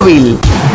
móvil.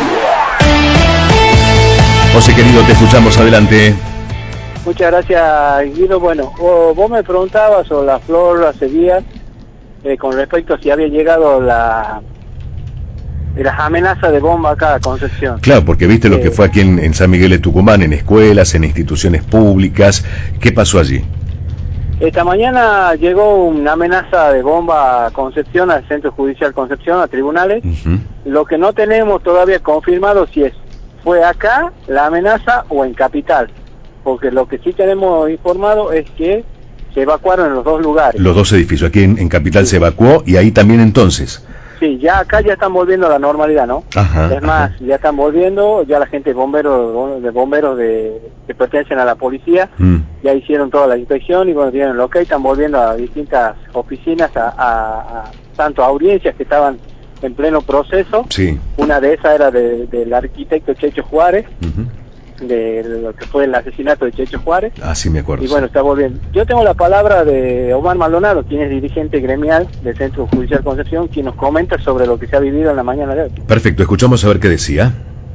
José querido, te escuchamos, adelante. Muchas gracias, Guido. Bueno, vos me preguntabas sobre la flor hace días con respecto a si había llegado las amenazas de bomba acá a Concepción. Claro, porque viste lo que fue aquí en San Miguel de Tucumán, en escuelas, en instituciones públicas. ¿Qué pasó allí? Esta mañana llegó una amenaza de bomba a Concepción, al Centro Judicial Concepción, a tribunales. Lo que no tenemos todavía confirmado si fue acá la amenaza o en Capital, porque lo que sí tenemos informado es que se evacuaron en los dos lugares. Los dos edificios, aquí en Capital sí. Se evacuó y ahí también entonces. Sí, ya acá ya están volviendo a la normalidad, ¿no? Es más, ya están volviendo, ya la gente de bomberos que pertenecen a la policía, ya hicieron toda la inspección y bueno, tienen lo que están volviendo a distintas oficinas, tanto a audiencias que estaban en pleno proceso. Sí. Una de esas era del arquitecto Checho Juárez, de lo que fue el asesinato de Checho Juárez. Ah, sí, me acuerdo. Y bueno, está volviendo. Yo tengo la palabra de Omar Maldonado, quien es dirigente gremial del Centro Judicial Concepción, quien nos comenta sobre lo que se ha vivido en la mañana de hoy. Perfecto, escuchamos a ver qué decía.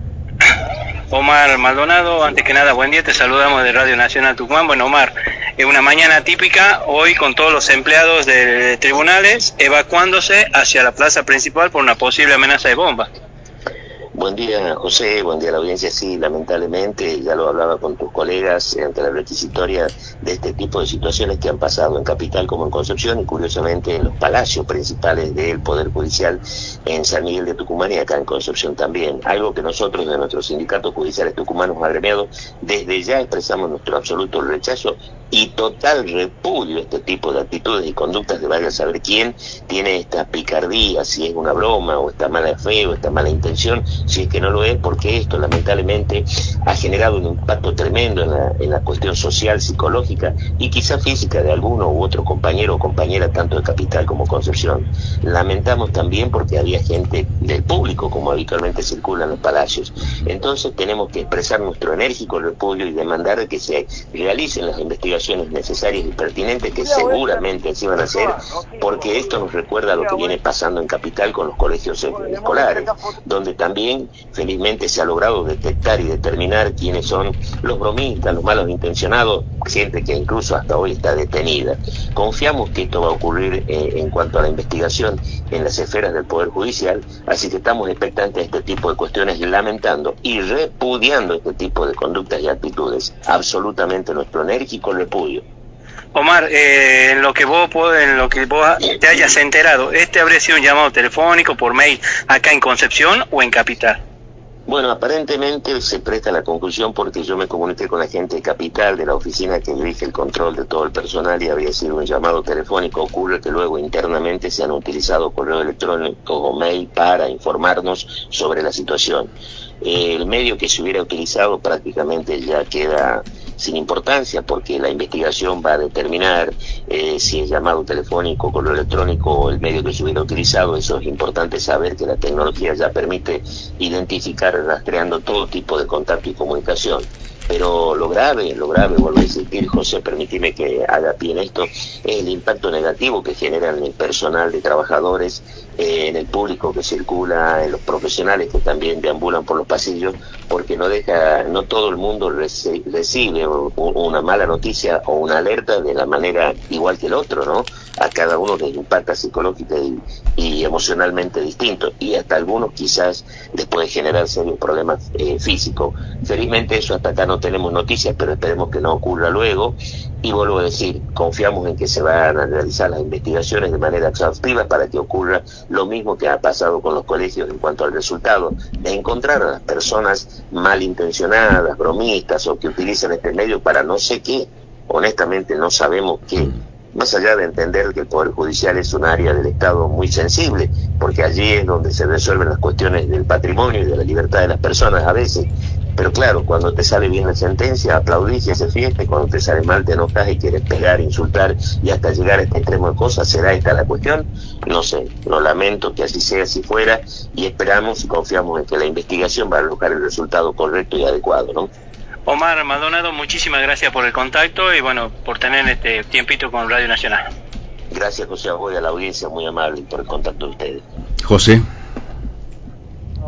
Omar Maldonado, antes que nada, buen día, te saludamos de Radio Nacional Tucumán. Bueno, Omar, es una mañana típica hoy con todos los empleados de tribunales evacuándose hacia la plaza principal por una posible amenaza de bomba. Buen día, José, buen día a la audiencia. Sí, lamentablemente, ya lo hablaba con tus colegas ante la requisitoria de este tipo de situaciones que han pasado en Capital como en Concepción y curiosamente en los palacios principales del Poder Judicial en San Miguel de Tucumán y acá en Concepción también. Algo que nosotros de nuestros sindicatos judiciales tucumanos agremiados desde ya expresamos nuestro absoluto rechazo y total repudio a este tipo de actitudes y conductas de vaya a saber quién tiene esta picardía, si es una broma o esta mala fe o esta mala intención, si es que no lo es, porque esto lamentablemente ha generado un impacto tremendo en la cuestión social, psicológica y quizá física de alguno u otro compañero o compañera tanto de Capital como Concepción. Lamentamos también porque había gente del público como habitualmente circula en los palacios. Entonces tenemos que expresar nuestro enérgico repudio y demandar que se realicen las investigaciones necesarias y pertinentes que seguramente se van a hacer, porque esto nos recuerda a lo que viene pasando en Capital con los colegios escolares, donde también felizmente se ha logrado detectar y determinar quiénes son los bromistas, los malos intencionados, gente que incluso hasta hoy está detenida. Confiamos que esto va a ocurrir en cuanto a la investigación en las esferas del Poder Judicial, así que estamos expectantes a este tipo de cuestiones, lamentando y repudiando este tipo de conductas y actitudes. Absolutamente nuestro enérgico repudio. Omar, en lo que vos te hayas enterado, ¿este habría sido un llamado telefónico, por mail, acá en Concepción o en Capital? Bueno, aparentemente se presta a la conclusión porque yo me comuniqué con la gente de Capital, de la oficina que dirige el control de todo el personal y había sido un llamado telefónico. Ocurre que luego internamente se han utilizado correo electrónico o mail para informarnos sobre la situación. El medio que se hubiera utilizado prácticamente ya queda sin importancia porque la investigación va a determinar si es llamado telefónico, correo electrónico o el medio que se hubiera utilizado. Eso es importante saber, que la tecnología ya permite identificar rastreando todo tipo de contacto y comunicación. Pero lo grave, vuelvo a insistir, José, permíteme que haga pie en esto, es el impacto negativo que genera en el personal de trabajadores, en el público que circula, en los profesionales que también deambulan por los pasillos, porque no todo el mundo recibe una mala noticia o una alerta de la manera igual que el otro, ¿no? A cada uno les impacta psicológica y emocionalmente distinto, y hasta algunos quizás les puede generar serios problemas físicos. Felizmente eso hasta acá no tenemos noticias, pero esperemos que no ocurra luego. Y vuelvo a decir, confiamos en que se van a realizar las investigaciones de manera exhaustiva para que ocurra lo mismo que ha pasado con los colegios en cuanto al resultado de encontrar a las personas malintencionadas, bromistas o que utilizan este medio para no sé qué. Honestamente no sabemos qué. Más allá de entender que el Poder Judicial es un área del Estado muy sensible, porque allí es donde se resuelven las cuestiones del patrimonio y de la libertad de las personas a veces. Pero claro, cuando te sale bien la sentencia, aplaudís y haces fiesta, y cuando te sale mal te enojas y quieres pegar, insultar y hasta llegar a este extremo de cosas. ¿Será esta la cuestión? No sé, lo lamento que así sea, si fuera, y esperamos y confiamos en que la investigación va a arrojar el resultado correcto y adecuado, ¿no? Omar Maldonado, muchísimas gracias por el contacto y bueno, por tener este tiempito con Radio Nacional. Gracias, José, a vos y a la audiencia, muy amable por el contacto de ustedes. José.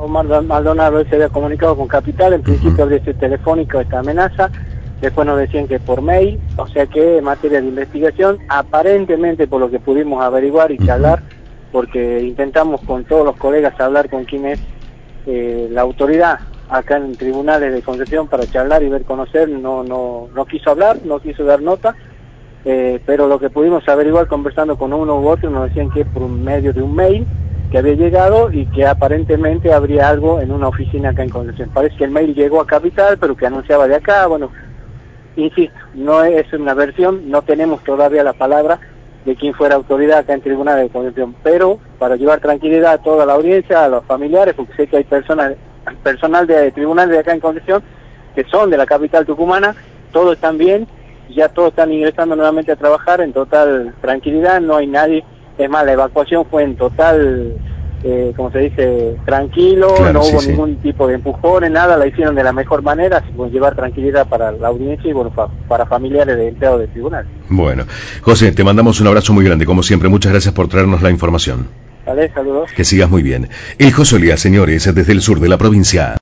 Omar Maldonado se había comunicado con Capital, en principio habría sido telefónica esta amenaza, después nos decían que por mail, o sea que en materia de investigación, aparentemente por lo que pudimos averiguar y charlar, porque intentamos con todos los colegas hablar con quien es la autoridad acá en tribunales de Concepción para charlar y ver, conocer, no quiso hablar, no quiso dar nota, pero lo que pudimos averiguar conversando con uno u otro nos decían que por medio de un mail que había llegado y que aparentemente habría algo en una oficina acá en Concepción. Parece que el mail llegó a Capital, pero que anunciaba de acá. Bueno, insisto, no es una versión, no tenemos todavía la palabra de quien fuera autoridad acá en Tribunales de Concepción, pero para llevar tranquilidad a toda la audiencia, a los familiares, porque sé que hay personal de tribunales de acá en Concepción que son de la capital tucumana, todos están bien, ya todos están ingresando nuevamente a trabajar en total tranquilidad, no hay nadie. Es más, la evacuación fue en total, como se dice, tranquilo, claro, no sí, hubo sí. ningún tipo de empujones, nada, la hicieron de la mejor manera, así como llevar tranquilidad para la audiencia y bueno, para familiares de empleados del tribunal. Bueno, José, te mandamos un abrazo muy grande, como siempre, muchas gracias por traernos la información. Vale, saludos. Que sigas muy bien. El José Olía, señores, desde el sur de la provincia.